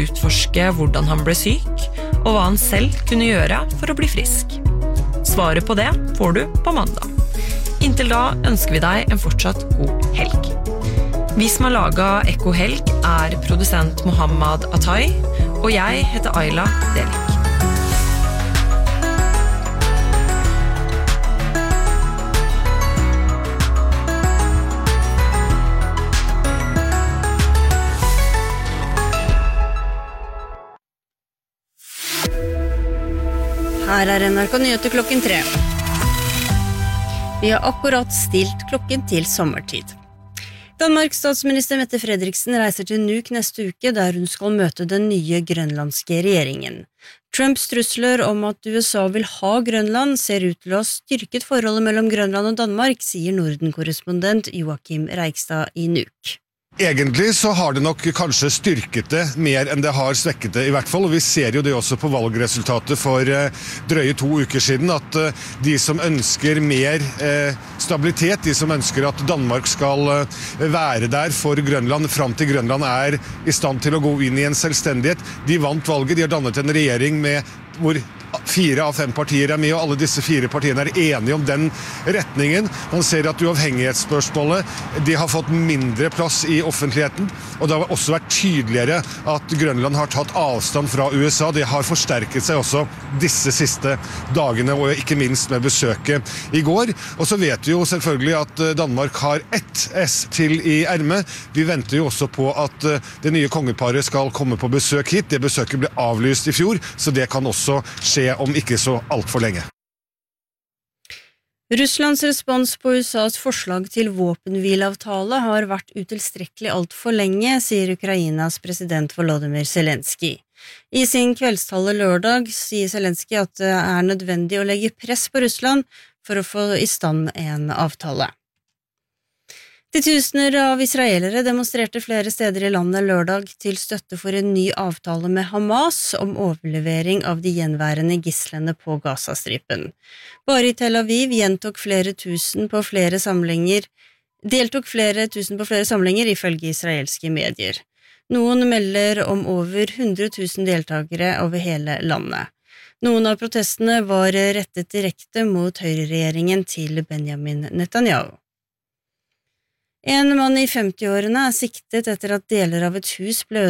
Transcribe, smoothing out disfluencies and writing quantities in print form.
utforske hvordan han ble syk, og hva han selv kunne gjøre for å bli frisk. Svaret på det får du på mandag. Inntil da ønsker vi deg en fortsatt god helg. Vi som har laget Ekko Helg produsent Mohammad Atai, og jeg heter Ayla Delik. Her NRK Nyheter klokken 3. Vi har akkurat stilt klokken til sommertid. Danmarks statsminister Mette Frederiksen reiser til Nuuk neste uke, der hun skal møte den nye grønlandske regjeringen. Trumps trusler om at USA vil ha Grønland ser ut til å ha styrket forholdet mellom Grønland og Danmark, sier Norden-korrespondent Joachim Reigstad i Nuuk. Egentlig så har det nok kanskje styrket det mer enn det har svekket det i hvert fall, og vi ser jo det også på valgresultatet for drøye 2 uker siden, at de som ønsker mer stabilitet, de som ønsker at Danmark skal være der for Grønland, fram til Grønland er i stand til å gå inn i en selvstendighet, de vant valget, de har dannet en regjering hvor 4 av 5 partier er med, og alle disse 4 partiene er enige om den retningen. Man ser at uavhengighetsspørsmålet, de har fått mindre plass i offentligheten, og det har også vært tydeligere at Grønland har tatt avstand fra USA. Det har forsterket seg også disse siste dagene, og ikke minst med besøket i går. Og så vet vi jo selvfølgelig at Danmark har ett S til i ermet. Vi venter jo også på at det nye kongeparet skal komme på besøk hit. Det besøket ble avlyst i fjor, så det kan også skje om ikke så alt for lenge. Russlands respons på USAs forslag til våpenhvileavtale har vært utilstrekkelig alt for lenge, sier Ukrainas president Volodymyr Zelensky. I sin kveldstale lørdag sier Zelensky at det er nødvendig å legge press på Russland for å få i stand en avtale. Titusener av israelere demonstrerte flere steder i landet lørdag til støtte for en ny avtale med Hamas om overlevering av de gjenværende gislene på Gazastripen. Bare i Tel Aviv deltok flere tusen på flere samlinger ifølge israelske medier. Noen melder om over 100 000 deltakere over hele landet. Noen av protestene var rettet direkte mot høyreregjeringen til Benjamin Netanyahu. En mann i 50-årene er siktet etter at deler av et hus ble